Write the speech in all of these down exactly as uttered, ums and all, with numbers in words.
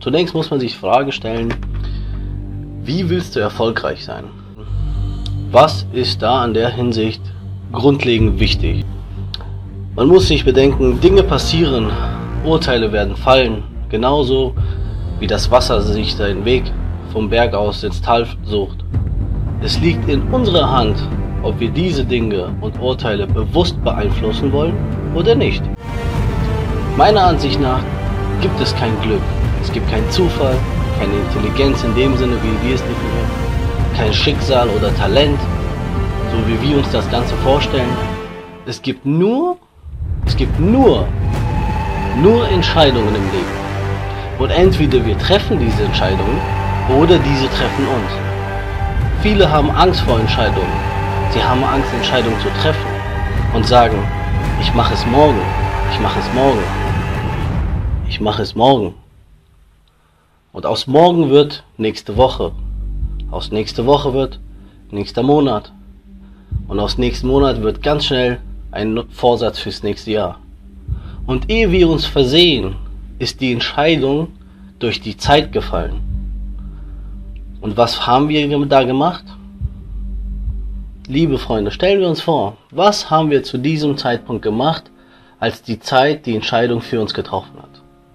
Zunächst muss man sich die Frage stellen, wie willst du erfolgreich sein? Was ist da in der Hinsicht grundlegend wichtig? Man muss sich bedenken, Dinge passieren, Urteile werden fallen, genauso wie das Wasser sich seinen Weg vom Berg aus ins Tal sucht. Es liegt in unserer Hand, ob wir diese Dinge und Urteile bewusst beeinflussen wollen oder nicht. Meiner Ansicht nach gibt es kein Glück, es gibt keinen Zufall, keine Intelligenz in dem Sinne, wie wir es definieren, kein Schicksal oder Talent, so wie wir uns das Ganze vorstellen. Es gibt nur, es gibt nur, nur Entscheidungen im Leben. Und entweder wir treffen diese Entscheidungen oder diese treffen uns. Viele haben Angst vor Entscheidungen. Sie haben Angst, Entscheidungen zu treffen und sagen, ich mache es morgen, ich mache es morgen, ich mache es morgen. Und aus morgen wird nächste Woche, aus nächste Woche wird nächster Monat und aus nächsten Monat wird ganz schnell ein Vorsatz fürs nächste Jahr. Und ehe wir uns versehen, ist die Entscheidung durch die Zeit gefallen. Und was haben wir da gemacht? Liebe Freunde, stellen wir uns vor, was haben wir zu diesem Zeitpunkt gemacht, als die Zeit die Entscheidung für uns getroffen hat?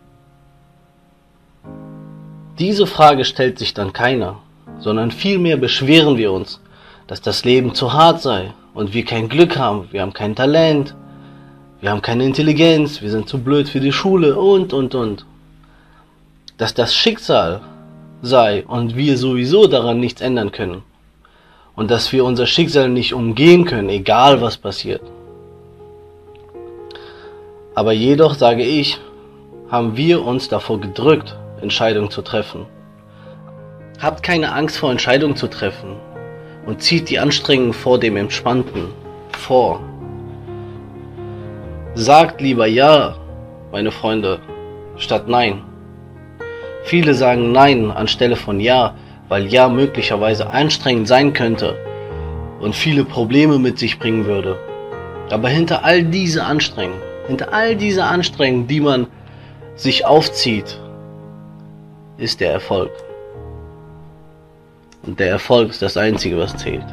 Diese Frage stellt sich dann keiner, sondern vielmehr beschweren wir uns, dass das Leben zu hart sei und wir kein Glück haben, wir haben kein Talent, wir haben keine Intelligenz, wir sind zu blöd für die Schule und, und, und. Dass das Schicksal sei und wir sowieso daran nichts ändern können. Und dass wir unser Schicksal nicht umgehen können, egal was passiert. Aber jedoch, sage ich, haben wir uns davor gedrückt, Entscheidungen zu treffen. Habt keine Angst vor Entscheidungen zu treffen und zieht die Anstrengung vor dem Entspannten vor. Sagt lieber ja, meine Freunde, statt nein. Viele sagen nein anstelle von ja, weil ja möglicherweise anstrengend sein könnte und viele Probleme mit sich bringen würde. Aber hinter all diese Anstrengungen, hinter all diese Anstrengungen, die man sich aufzieht, ist der Erfolg. Und der Erfolg ist das Einzige, was zählt.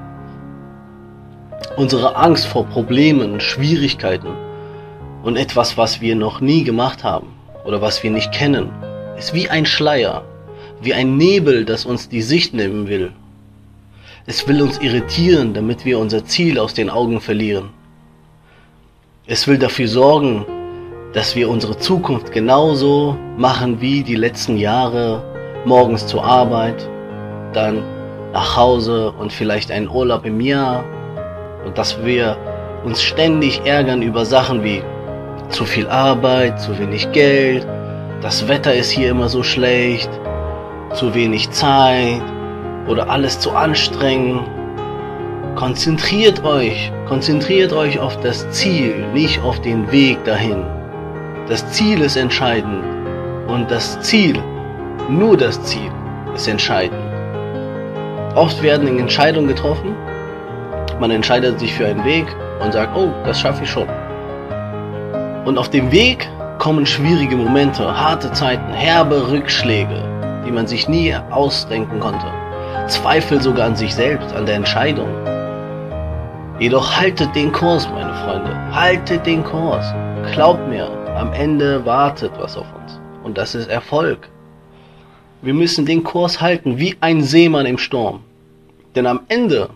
Unsere Angst vor Problemen, Schwierigkeiten und etwas, was wir noch nie gemacht haben oder was wir nicht kennen, ist wie ein Schleier, wie ein Nebel, das uns die Sicht nehmen will. Es will uns irritieren, damit wir unser Ziel aus den Augen verlieren. Es will dafür sorgen, dass wir unsere Zukunft genauso machen wie die letzten Jahre, morgens zur Arbeit, dann nach Hause und vielleicht einen Urlaub im Jahr, und dass wir uns ständig ärgern über Sachen wie zu viel Arbeit, zu wenig Geld, das Wetter ist hier immer so schlecht, zu wenig Zeit oder alles zu anstrengend. Konzentriert euch, konzentriert euch auf das Ziel, nicht auf den Weg dahin. Das Ziel ist entscheidend und das Ziel, nur das Ziel, ist entscheidend. Oft werden Entscheidungen getroffen, man entscheidet sich für einen Weg und sagt, oh, das schaffe ich schon. Und auf dem Weg kommen schwierige Momente, harte Zeiten, herbe Rückschläge, die man sich nie ausdenken konnte. Zweifel sogar an sich selbst, an der Entscheidung. Jedoch haltet den Kurs, meine Freunde, haltet den Kurs. Glaubt mir, am Ende wartet was auf uns. Und das ist Erfolg. Wir müssen den Kurs halten, wie ein Seemann im Sturm. Denn am Ende,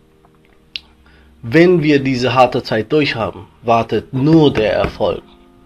wenn wir diese harte Zeit durchhaben, wartet nur der Erfolg.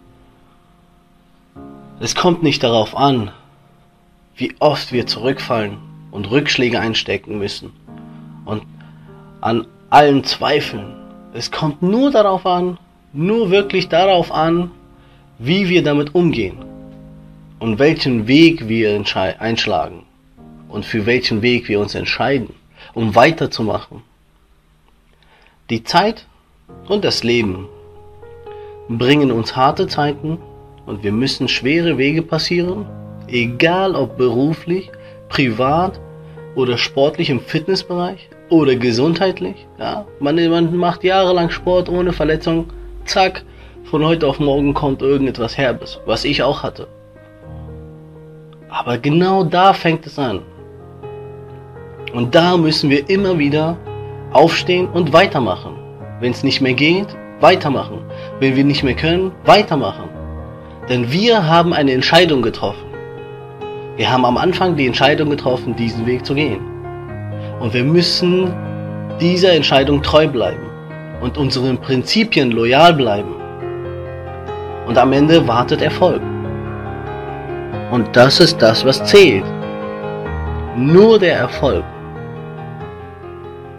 Es kommt nicht darauf an, wie oft wir zurückfallen und Rückschläge einstecken müssen und an allen Zweifeln. Es kommt nur darauf an, nur wirklich darauf an, wie wir damit umgehen und welchen Weg wir einschlagen und für welchen Weg wir uns entscheiden, um weiterzumachen. Die Zeit und das Leben bringen uns harte Zeiten und wir müssen schwere Wege passieren, egal ob beruflich, privat oder sportlich im Fitnessbereich oder gesundheitlich. Ja, man, man macht jahrelang Sport ohne Verletzung, zack, von heute auf morgen kommt irgendetwas Herbes, was ich auch hatte. Aber genau da fängt es an. Und da müssen wir immer wieder aufstehen und weitermachen. Wenn es nicht mehr geht, weitermachen. Wenn wir nicht mehr können, weitermachen. Denn wir haben eine Entscheidung getroffen. Wir haben am Anfang die Entscheidung getroffen, diesen Weg zu gehen. Und wir müssen dieser Entscheidung treu bleiben und unseren Prinzipien loyal bleiben. Und am Ende wartet Erfolg. Und das ist das, was zählt. Nur der Erfolg.